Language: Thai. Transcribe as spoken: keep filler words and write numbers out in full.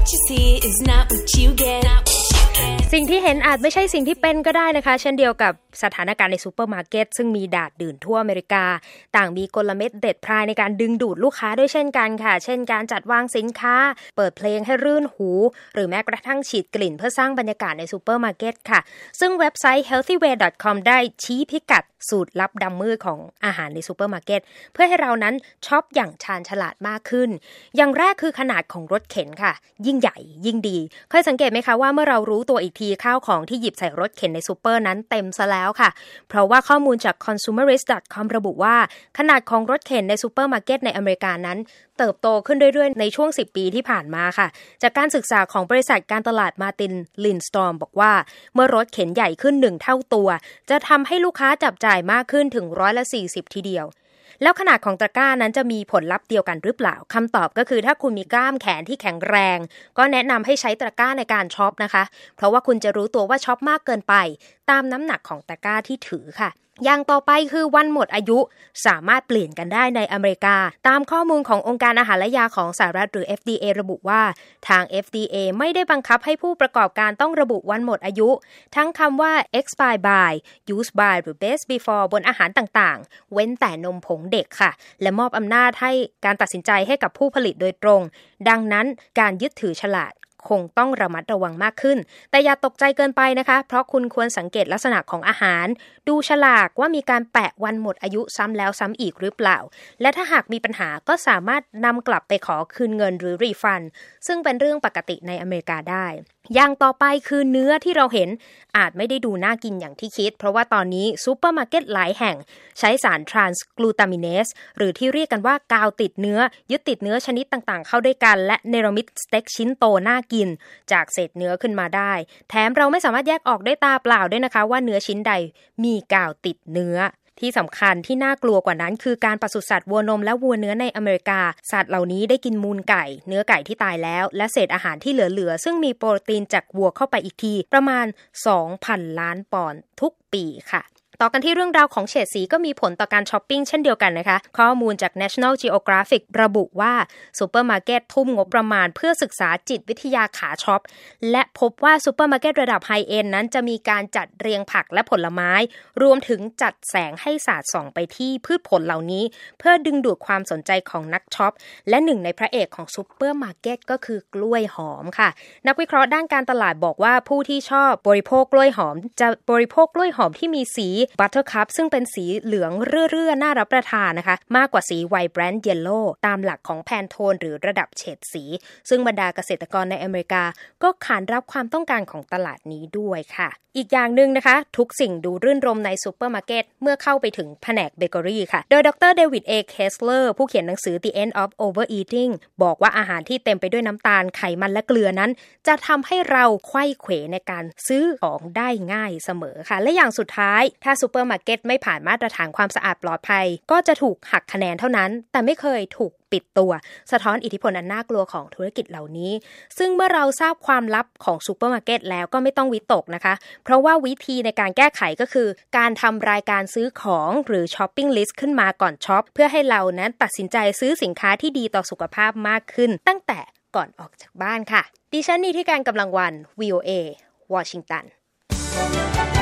you see is not what you get สิ่งที่เห็นอาจไม่ใช่สิ่งที่เป็นก็ได้นะคะเช่นเดียวกับสถานการณ์ในซูเปอร์มาร์เก็ตซึ่งมีดาดดื่นทั่วอเมริกาต่างมีกลเม็ดเด็ดพรายในการดึงดูดลูกค้าด้วยเช่นกันค่ะเช่นการจัดวางสินค้าเปิดเพลงให้รื่นหูหรือแม้กระทั่งฉีดกลิ่นเพื่อสร้างบรรยากาศในซูเปอร์มาร์เก็ตค่ะซึ่งเว็บไซต์ เฮลตี้เวย์ ดอท คอม ได้ชี้พิกัดสูตรลับดำมืดของอาหารในซูเปอร์มาร์เก็ตเพื่อให้เรานั้นช็อปอย่างชาญฉลาดมากขึ้นอย่างแรกคือขนาดของรถเข็นค่ะยิ่งใหญ่ยิ่งดีเคยสังเกตไหมคะว่าเมื่อเรารู้ตัวอีกทีข้าวของที่หยิบใส่รถเข็นในซูเปอร์นั้นเต็มซะแล้วค่ะเพราะว่าข้อมูลจาก คอน ซูเมอริสต์ ดอท คอม ระบุว่าขนาดของรถเข็นในซูเปอร์มาร์เก็ตในอเมริกานั้นเติบโตขึ้นเรื่อยๆในช่วงสิบปีที่ผ่านมาค่ะจากการศึกษาของบริษัทการตลาดมาร์ตินลินสตอร์มบอกว่าเมื่อรถเข็นใหญ่ขึ้นหนึ่งเท่าตัวจะทำให้ลูกค้าจับจ่ายมากขึ้นถึงร้อยละสี่สิบทีเดียวแล้วขนาดของตะกร้านั้นจะมีผลลัพธ์เดียวกันหรือเปล่าคำตอบก็คือถ้าคุณมีกล้ามแขนที่แข็งแรงก็แนะนำให้ใช้ตะกร้าในการช็อปนะคะเพราะว่าคุณจะรู้ตัวว่าช็อปมากเกินไปตามน้ำหนักของตะกร้าที่ถือค่ะอย่างต่อไปคือวันหมดอายุสามารถเปลี่ยนกันได้ในอเมริกาตามข้อมูลขององค์การอาหารและยาของสหรัฐหรือ เอฟ ดี เอ ระบุว่าทาง เอฟ ดี เอ ไม่ได้บังคับให้ผู้ประกอบการต้องระบุวันหมดอายุทั้งคำว่า expire by use by หรือ best before บนอาหารต่างๆเว้นแต่นมผงเด็กค่ะและมอบอำนาจให้การตัดสินใจให้กับผู้ผลิตโดยตรงดังนั้นการยึดถือฉลากคงต้องระมัดระวังมากขึ้นแต่อย่าตกใจเกินไปนะคะเพราะคุณควรสังเกตลักษณะของอาหารดูฉลากว่ามีการแปะวันหมดอายุซ้ำแล้วซ้ำอีกหรือเปล่าและถ้าหากมีปัญหาก็สามารถนำกลับไปขอคืนเงินหรือรีฟันซึ่งเป็นเรื่องปกติในอเมริกาได้อย่างต่อไปคือเนื้อที่เราเห็นอาจไม่ได้ดูน่ากินอย่างที่คิดเพราะว่าตอนนี้ซูเปอร์มาร์เก็ตหลายแห่งใช้สารทรานส์กลูตามิเนสหรือที่เรียกกันว่ากาวติดเนื้อยึดติดเนื้อชนิดต่างๆเข้าด้วยกันและเนรมิตสเต็กชิ้นโตน่ากินจากเศษเนื้อขึ้นมาได้แถมเราไม่สามารถแยกออกได้ตาเปล่าด้วยนะคะว่าเนื้อชิ้นใดมีกาวติดเนื้อที่สำคัญที่น่ากลัวกว่านั้นคือการปศุสัตว์วัวนมและวัวเนื้อในอเมริกาสัตว์เหล่านี้ได้กินมูลไก่เนื้อไก่ที่ตายแล้วและเศษอาหารที่เหลือๆซึ่งมีโปรตีนจากวัวเข้าไปอีกทีประมาณ สองพัน ล้านปอนด์ทุกปีค่ะต่อกันที่เรื่องราวของเฉดสีก็มีผลต่อการช้อปปิ้งเช่นเดียวกันนะคะข้อมูลจาก National Geographic ระบุว่าซูเปอร์มาร์เก็ตทุ่มงบประมาณเพื่อศึกษาจิตวิทยาขาช็อปและพบว่าซูเปอร์มาร์เก็ตระดับไฮเอนด์นั้นจะมีการจัดเรียงผักและผลไม้รวมถึงจัดแสงให้สาดส่องไปที่พืชผลเหล่านี้เพื่อดึงดูดความสนใจของนักช็อปและหนึ่งในพระเอกของซูเปอร์มาร์เก็ตก็คือกล้วยหอมค่ะนักวิเคราะห์ด้านการตลาดบอกว่าผู้ที่ชอบบริโภคกล้วยหอมจะบริโภคกล้วยหอมที่มีสีบัตเตอร์คัพซึ่งเป็นสีเหลืองเรื่อๆน่ารับประทานนะคะมากกว่าสีไวท์แบรนด์เยลโล่ตามหลักของแพนโทนหรือระดับเฉดสีซึ่งบรรดาเกษตรกรในอเมริกาก็ขานรับความต้องการของตลาดนี้ด้วยค่ะอีกอย่างนึงนะคะทุกสิ่งดูรื่นรมในซูเปอร์มาร์เก็ตเมื่อเข้าไปถึงแผนกเบเกอรี่ค่ะโดยดร. เดวิด เอ เคสเลอร์ผู้เขียนหนังสือ The End of Overeating บอกว่าอาหารที่เต็มไปด้วยน้ำตาลไขมันและเกลือนั้นจะทำให้เราไขว้เขวในการซื้อของได้ง่ายเสมอค่ะและอย่างสุดท้ายถ้าซูเปอร์มาร์เก็ตไม่ผ่านมาตรฐานความสะอาดปลอดภัยก็จะถูกหักคะแนนเท่านั้นแต่ไม่เคยถูกปิดตัวสะท้อนอิทธิพลอันน่ากลัวของธุรกิจเหล่านี้ซึ่งเมื่อเราทราบความลับของซูเปอร์มาร์เก็ตแล้วก็ไม่ต้องวิตกนะคะเพราะว่าวิธีในการแก้ไขก็คือการทำรายการซื้อของหรือช้อปปิ้งลิสต์ขึ้นมาก่อนช็อปเพื่อให้เรานั้นตัดสินใจซื้อสินค้าที่ดีต่อสุขภาพมากขึ้นตั้งแต่ก่อนออกจากบ้านค่ะดิฉันนิติการกำลังวัน วี โอ เอ วอชิงตัน